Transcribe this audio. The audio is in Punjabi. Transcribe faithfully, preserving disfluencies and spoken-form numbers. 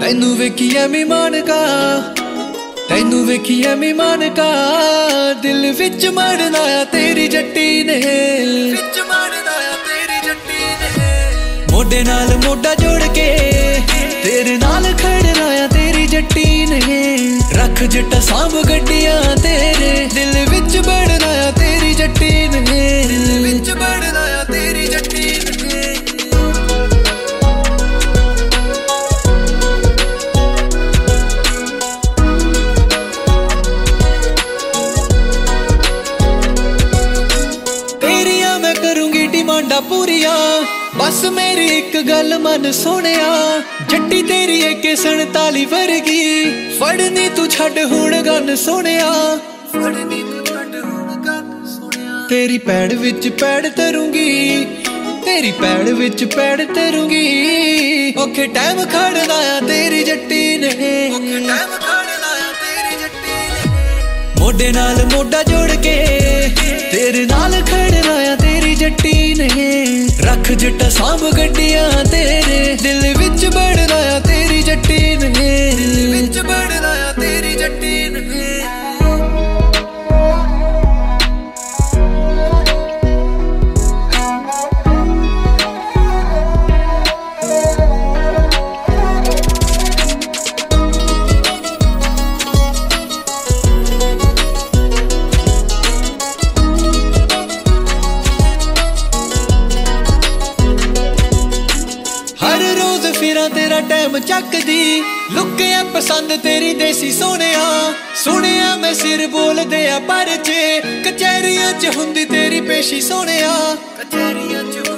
ਤੈਨੂੰ ਵੇਖੀਏ ਮਹਿਮਾਨ ਕਾ ਤੈਨੂੰ ਵੇਖੀਏ ਮਹਿਮਾਨ ਕਾ ਦਿਲ ਵਿੱਚ ਮੜਨਾ ਆ ਤੇਰੀ ਜੱਟੀ ਨੇ ਵਿੱਚ ਮੜਨਾ ਆ ਤੇਰੀ ਜੱਟੀ ਨੇ ਮੋਢੇ ਨਾਲ ਮੋਢਾ ਜੋੜ ਕੇ ਤੇਰੇ ਨਾਲ ਖੜਨਾ ਆ ਤੇਰੀ ਜੱਟੀ ਨੇ ਰੱਖ ਜੱਟਾ ਸਾਂਭ ਗੱਡੀਆਂ ਤੇਰੇ ਦਿਲ ਵਿੱਚ ਵੜਨਾ ਆ ਤੇਰੀ ਜੱਟੀ ਨੇ ਦਿਲ ਵਿੱਚ ਵੜਨਾ ਆ ਤੇਰੀ ਜੱਟੀ ਨੇ ਡਿਮਾਂਡਾਂ ਪੂਰੀਆਂ ਬਸ ਮੇਰੀ ਇੱਕ ਗੱਲ ਮਨ ਸੋਹਣਿਆ ਜੱਟੀ ਤੇਰੀ ਏਕੇ ਸੰਤਾਲੀ ਵਰਗੀ ਫੜਨੀ ਤੂੰ ਛੱਡ ਹੁਣ ਗੰਨ ਸੋਹਣਿਆ ਫੜਨੀ ਤੂੰ ਛੱਡ ਹੁਣ ਗੰਨ ਸੋਹਣਿਆ ਤੇਰੀ ਪੈੜ ਵਿੱਚ ਪੈੜ ਧਰੂੰਗੀ ਤੇਰੀ ਪੈੜ ਵਿੱਚ ਪੈੜ ਧਰੂੰਗੀ ਔਖੇ ਟਾਈਮ ਖੜਨਾ ਆ ਤੇਰੀ ਜੱਟੀ ਨੇ ਔਖੇ ਟਾਈਮ ਖੜਨਾ ਆ ਤੇਰੀ ਜੱਟੀ ਨੇ ਮੋਢੇ ਨਾਲ ਮੋਢਾ ਜੋੜ ਕੇ ਤੇਰੇ ਨਾਲ ਖੜਨਾ ਆ ਤੇਰੀ ਜੱਟੀ ਨੇ ਰੱਖ ਜੱਟਾ ਸਾਂਭ ਗੱਡੀਆਂ ਤੇਰੇ ਦਿਲ ਵਿੱਚ ਵੜਨਾ ਆ ਤੇਰੀ ਜੱਟੀ ਨੇ ਦਿਲ ਵਿੱਚ ਵੜਨਾ ਆ ਤੇਰੀ ਜੱਟੀ ਨੇ ਤੇਰਾ ਟਾਈਮ ਚੱਕਦੀ ਲੁੱਕਿਆ ਪਸੰਦ ਤੇਰੀ ਦੇਸੀ ਸੋਹਣਿਆ ਸੁਣਿਆ ਮੈਂ ਸਿਰ ਬੋਲਦੇ ਆ ਪਰ ਜੇ ਕਚਹਿਰੀਆਂ ਚ ਹੁੰਦੀ ਤੇਰੀ ਪੇਸ਼ੀ ਸੋਹਣਿਆ ਕਚਹਿਰੀਆਂ ਚ